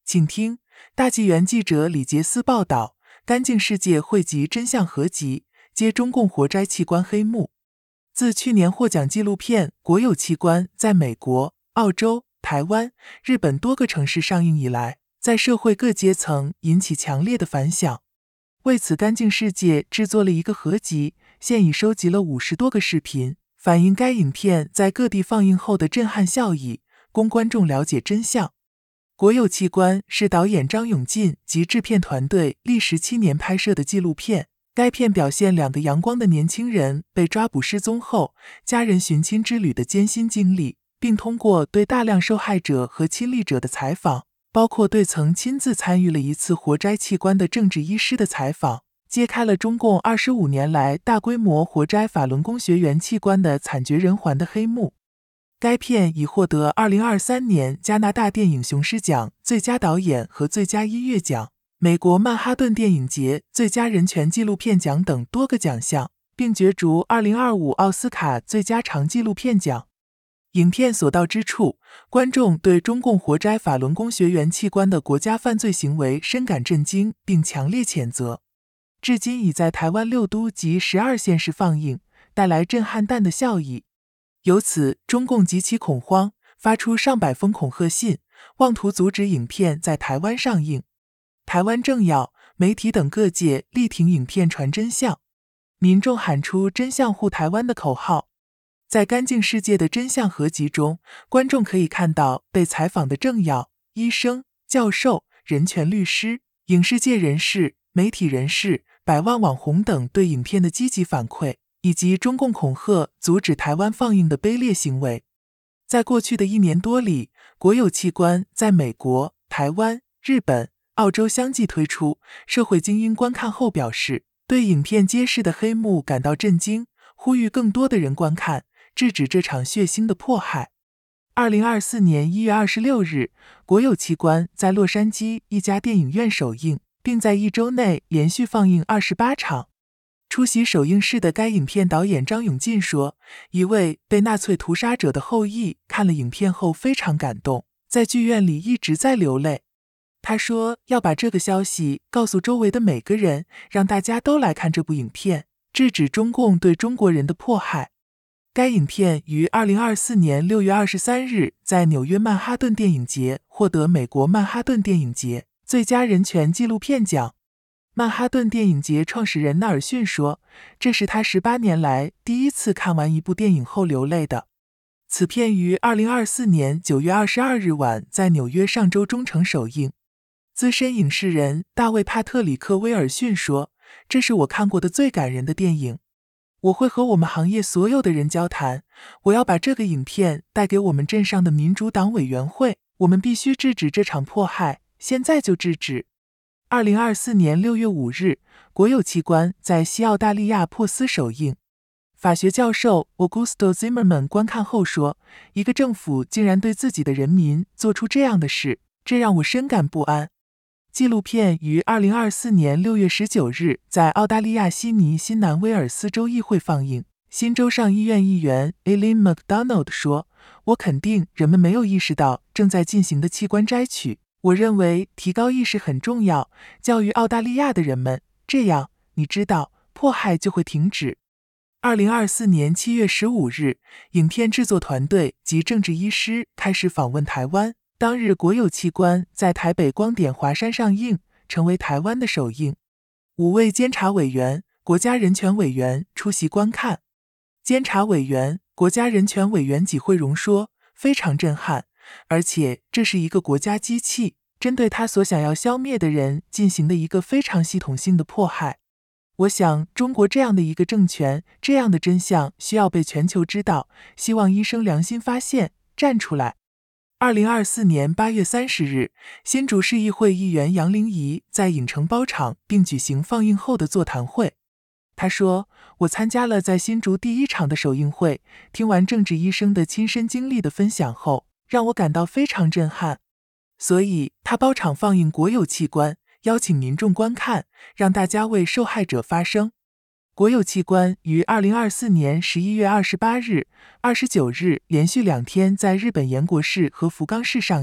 请听大纪元记者李杰斯报道，干净世界汇集真相合集，揭中共活摘器官黑幕。自去年获奖纪录片《国有器官》在美国、澳洲、台湾、日本多个城市上映以来，在社会各阶层引起强烈的反响。为此，干净世界制作了一个合集，现已收集了50多个视频，反映该影片在各地放映后的震撼效益，供观众了解真相。国有器官是导演张永进及制片团队历时7年拍摄的纪录片。该片表现2个阳光的年轻人被抓捕失踪后，家人寻亲之旅的艰辛经历，并通过对大量受害者和亲历者的采访，包括对曾亲自参与了一次活摘器官的政治医师的采访，揭开了中共25年来大规模活摘法轮功学员器官的惨绝人寰的黑幕。该片已获得2023年加拿大电影雄狮奖最佳导演和最佳音乐奖，美国曼哈顿电影节最佳人权纪录片奖等多个奖项，并角逐2025奥斯卡最佳长纪录片奖。影片所到之处，观众对中共活摘法轮功学员器官的国家犯罪行为深感震惊，并强烈谴责。至今已在台湾6都及12县市放映，带来震撼弹的效益。由此，中共极其恐慌，发出上百封恐吓信，妄图阻止影片在台湾上映。台湾政要、媒体等各界力挺影片传真相，民众喊出真相护台湾的口号。在干净世界的真相合集中，观众可以看到被采访的政要、医生、教授、人权律师、影视界人士、媒体人士、百万网红等对影片的积极反馈，以及中共恐吓阻止台湾放映的卑劣行为。在过去的1年多里，国有器官在美国、台湾、日本、澳洲相继推出，社会精英观看后表示，对影片揭示的黑幕感到震惊，呼吁更多的人观看，制止这场血腥的迫害。2024年1月26日，国有器官在洛杉矶一家电影院首映，并在1周内连续放映28场。出席首映式的该影片导演张永进说，一位被纳粹屠杀者的后裔看了影片后非常感动，在剧院里一直在流泪。他说要把这个消息告诉周围的每个人，让大家都来看这部影片，制止中共对中国人的迫害。该影片于2024年6月23日在纽约曼哈顿电影节获得美国曼哈顿电影节最佳人权纪录片奖。曼哈顿电影节创始人纳尔逊说，这是他18年来第一次看完一部电影后流泪的。此片于2024年9月22日晚在纽约上周中城首映。资深影视人大卫·帕特里克·威尔逊说，这是我看过的最感人的电影。我会和我们行业所有的人交谈，我要把这个影片带给我们镇上的民主党委员会，我们必须制止这场迫害，现在就制止。2024年6月5日，国有器官在西澳大利亚珀斯首映。法学教授 Augusto Zimmerman 观看后说，一个政府竟然对自己的人民做出这样的事，这让我深感不安。纪录片于2024年6月19日在澳大利亚悉尼新南威尔斯州议会放映。新州上议院议员 Aileen McDonald 说，我肯定人们没有意识到正在进行的器官摘取。我认为提高意识很重要，教育澳大利亚的人们，这样，你知道，迫害就会停止。2024年7月15日，影片制作团队及政治医师开始访问台湾。当日国有器官在台北光点华山上映，成为台湾的首映。5位监察委员、国家人权委员出席观看。监察委员、国家人权委员纪惠容说，非常震撼，而且这是一个国家机器，针对他所想要消灭的人进行的一个非常系统性的迫害。我想中国这样的一个政权，这样的真相需要被全球知道，希望医生良心发现，站出来。2024年8月30日，新竹市议会议员杨玲仪在影城包场并举行放映后的座谈会。他说，我参加了在新竹第1场的首映会，听完政治医生的亲身经历的分享后，让我感到非常震撼。所以他包场放映国有器官，邀请民众观看，让大家为受害者发声。国有器官于2024年11月28日、29日连续2天在日本岩国市和福冈市上映，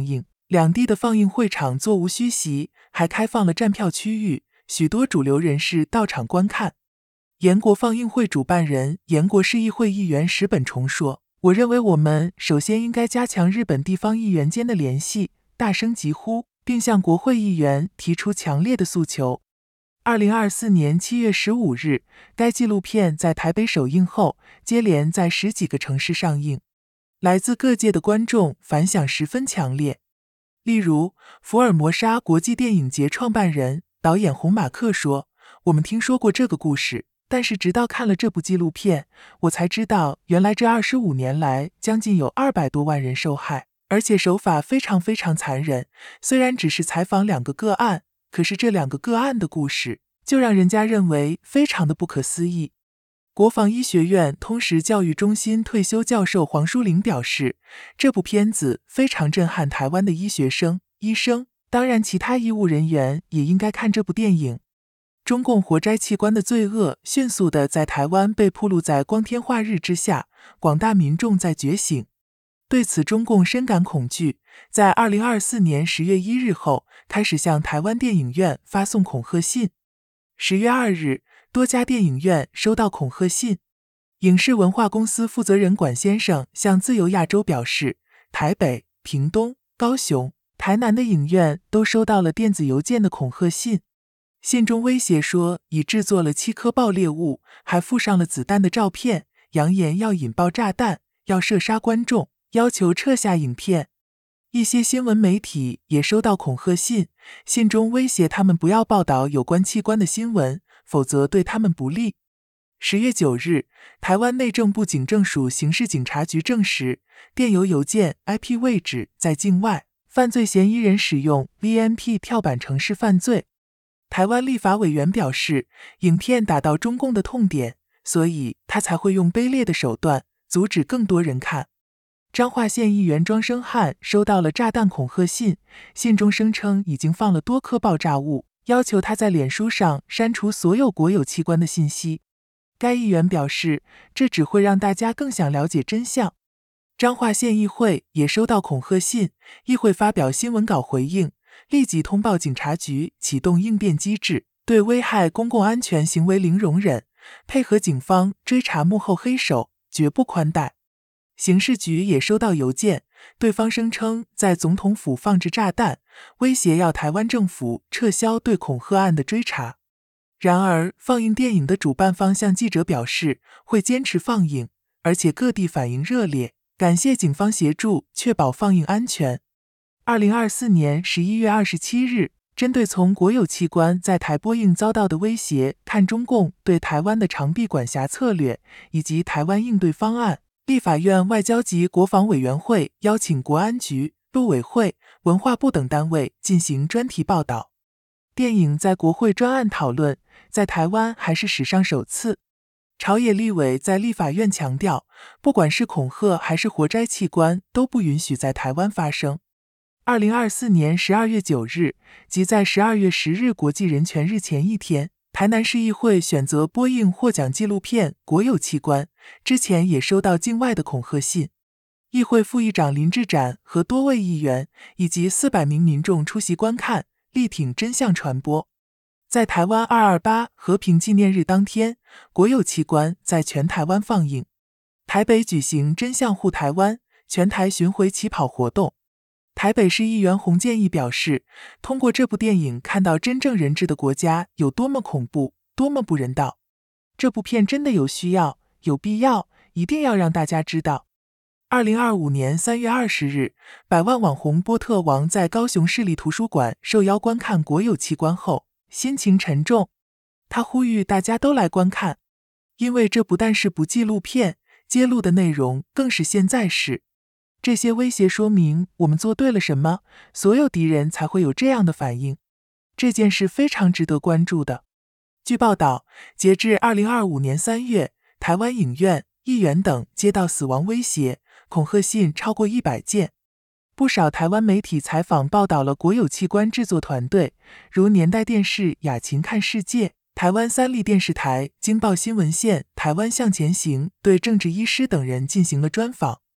两地的放映会场座无虚席，还开放了站票区域，许多主流人士到场观看。延国放映会主办人、延国市议会议员石本崇说：“我认为我们首先应该加强日本地方议员间的联系，大声疾呼，并向国会议员提出强烈的诉求。”2024年7月15日，该纪录片在台北首映后，接连在10几个城市上映，来自各界的观众反响十分强烈。例如，福尔摩沙国际电影节创办人、导演洪马克说：“我们听说过这个故事，但是直到看了这部纪录片，我才知道原来这25年来将近有200多万人受害，而且手法非常残忍。虽然只是采访2个个案，可是这2个个案的故事就让人家认为非常的不可思议。”国防医学院通识教育中心退休教授黄淑玲表示，这部片子非常震撼台湾的医学生、医生，当然其他医务人员也应该看这部电影。中共活摘器官的罪恶迅速地在台湾被暴露在光天化日之下，广大民众在觉醒。对此中共深感恐惧，在2024年10月1日后开始向台湾电影院发送恐吓信。10月2日，多家电影院收到恐吓信。影视文化公司负责人管先生向自由亚洲表示，台北、屏东、高雄、台南的影院都收到了电子邮件的恐吓信。信中威胁说已制作了7颗爆裂物，还附上了子弹的照片，扬言要引爆炸弹，要射杀观众，要求撤下影片。一些新闻媒体也收到恐吓信，信中威胁他们不要报道有关器官的新闻，否则对他们不利。10月9日，台湾内政部警政署刑事警察局证实，电邮邮件 IP 位置在境外，犯罪嫌疑人使用 VNP 跳板程式犯罪。台湾立法委员表示，影片打到中共的痛点，所以他才会用卑劣的手段阻止更多人看。彰化县议员庄生汉收到了炸弹恐吓信，信中声称已经放了多颗爆炸物，要求他在脸书上删除所有国有器官的信息。该议员表示，这只会让大家更想了解真相。彰化县议会也收到恐吓信，议会发表新闻稿回应，立即通报警察局启动应变机制，对危害公共安全行为零容忍，配合警方追查幕后黑手，绝不宽待。刑事局也收到邮件，对方声称在总统府放置炸弹，威胁要台湾政府撤销对恐吓案的追查。然而，放映电影的主办方向记者表示，会坚持放映，而且各地反应热烈，感谢警方协助确保放映安全。2024年11月27日，针对从国有器官在台播映遭到的威胁，看中共对台湾的长臂管辖策略以及台湾应对方案，立法院外交及国防委员会邀请国安局、陆委会、文化部等单位进行专题报道。电影在国会专案讨论，在台湾还是史上首次。朝野立委在立法院强调，不管是恐吓还是活摘器官，都不允许在台湾发生。2024年12月9日，即在12月10日国际人权日前一天，台南市议会选择播映获奖纪录片《国有器官》，之前也收到境外的恐吓信。议会副议长林志展和多位议员以及400名民众出席观看，力挺真相传播。在台湾228和平纪念日当天，国有器官在全台湾放映。台北举行真相护台湾全台巡回起跑活动。台北市议员洪建义表示，通过这部电影看到真正人治的国家有多么恐怖，多么不人道。这部片真的有需要，有必要，一定要让大家知道。2025年3月20日，百万网红波特王在高雄市立图书馆受邀观看国有器官后，心情沉重。他呼吁大家都来观看，因为这不但是部纪录片，揭露的内容更是现在式。这些威胁说明我们做对了什么，所有敌人才会有这样的反应。这件事非常值得关注的。据报道，截至2025年3月，台湾影院、议员等接到死亡威胁、恐吓信超过100件。不少台湾媒体采访报道了国有器官制作团队，如年代电视、雅琴看世界、台湾3立电视台、经报新闻线、台湾向前行对政治医师等人进行了专访。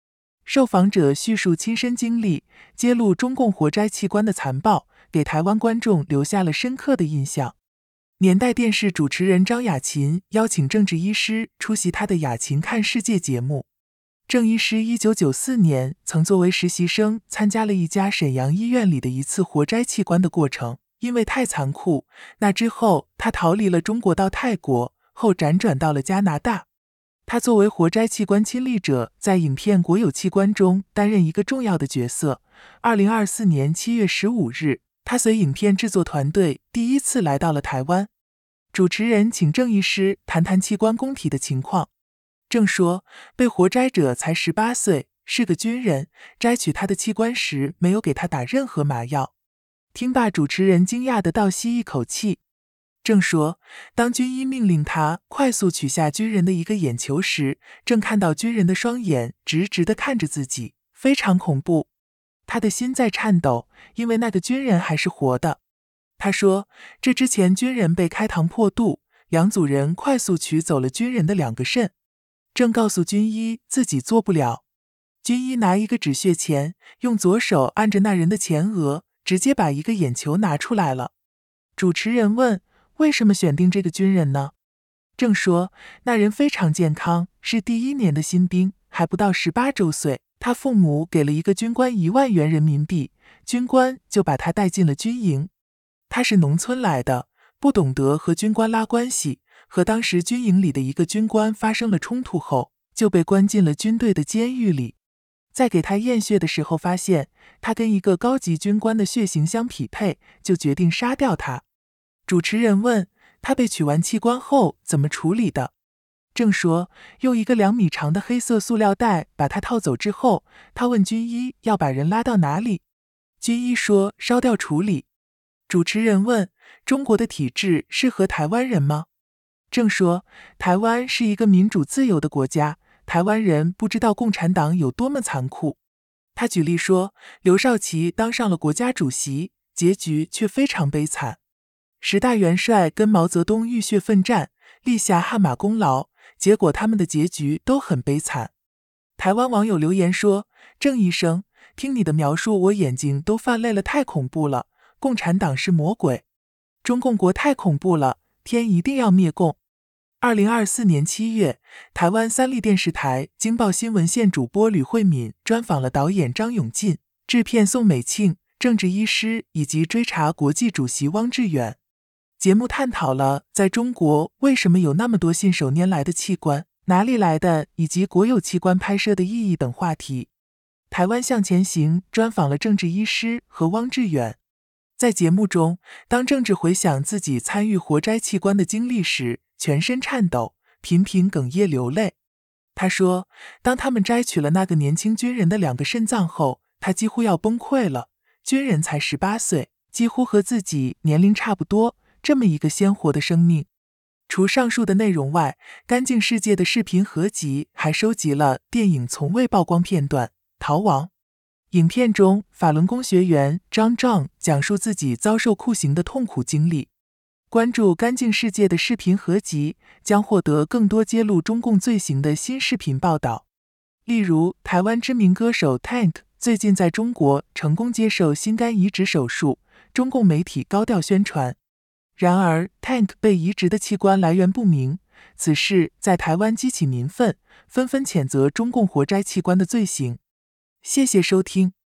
受访者叙述亲身经历，揭露中共活摘器官的残暴，给台湾观众留下了深刻的印象。年代电视主持人张雅琴邀请郑治医师出席他的《雅琴看世界》节目。郑医师1994年曾作为实习生参加了一家沈阳医院里的一次活摘器官的过程，因为太残酷，那之后他逃离了中国到泰国，后辗转到了加拿大。他作为活摘器官亲历者，在影片《国有器官》中担任一个重要的角色。2024年7月15日，他随影片制作团队第一次来到了台湾。主持人请郑医师谈谈器官供体的情况。郑说，被活摘者才18岁，是个军人，摘取他的器官时没有给他打任何麻药。听罢，主持人惊讶地倒吸一口气。郑说，当军医命令他快速取下军人的一个眼球时，郑看到军人的双眼直直地看着自己，非常恐怖。他的心在颤抖，因为那个军人还是活的。他说，这之前军人被开膛破肚，两组人快速取走了军人的2个肾。郑告诉军医自己做不了。军医拿一个止血钳，用左手按着那人的前额，直接把一个眼球拿出来了。主持人问，为什么选定这个军人呢？郑说，那人非常健康，是第1年的新兵，还不到18周岁。他父母给了一个军官1万元人民币，军官就把他带进了军营。他是农村来的，不懂得和军官拉关系，和当时军营里的一个军官发生了冲突后，就被关进了军队的监狱里。在给他验血的时候发现，他跟一个高级军官的血型相匹配，就决定杀掉他。主持人问，他被取完器官后怎么处理的？郑说，用一个2米长的黑色塑料袋把他套走之后，他问军医要把人拉到哪里？军医说烧掉处理。主持人问，中国的体制适合台湾人吗？郑说，台湾是一个民主自由的国家，台湾人不知道共产党有多么残酷。他举例说，刘少奇当上了国家主席，结局却非常悲惨。10大元帅跟毛泽东浴血奋战，立下汗马功劳，结果他们的结局都很悲惨。台湾网友留言说，郑医生，听你的描述我眼睛都泛泪了，太恐怖了，共产党是魔鬼，中共国太恐怖了，天一定要灭共。2024年7月，台湾3立电视台经报新闻线主播吕慧敏专访了导演张永进、制片宋美庆、政治医师以及追查国际主席汪志远。节目探讨了在中国为什么有那么多信手拈来的器官，哪里来的，以及国有器官拍摄的意义等话题。台湾向前行专访了政治医师和汪志远。在节目中，当政治回想自己参与活摘器官的经历时，全身颤抖，频频哽咽流泪。他说，当他们摘取了那个年轻军人的2个肾脏后，他几乎要崩溃了。军人才18岁，几乎和自己年龄差不多，这么一个鲜活的生命。除上述的内容外，干净世界的视频合集还收集了电影从未曝光片段《逃亡》。影片中，法轮功学员张正讲述自己遭受酷刑的痛苦经历。关注干净世界的视频合集，将获得更多揭露中共罪行的新视频报道。例如，台湾知名歌手 Tank 最近在中国成功接受心肝移植手术，中共媒体高调宣传。然而 Tank 被移植的器官来源不明，此事在台湾激起民愤，纷纷谴责中共活摘器官的罪行。谢谢收听。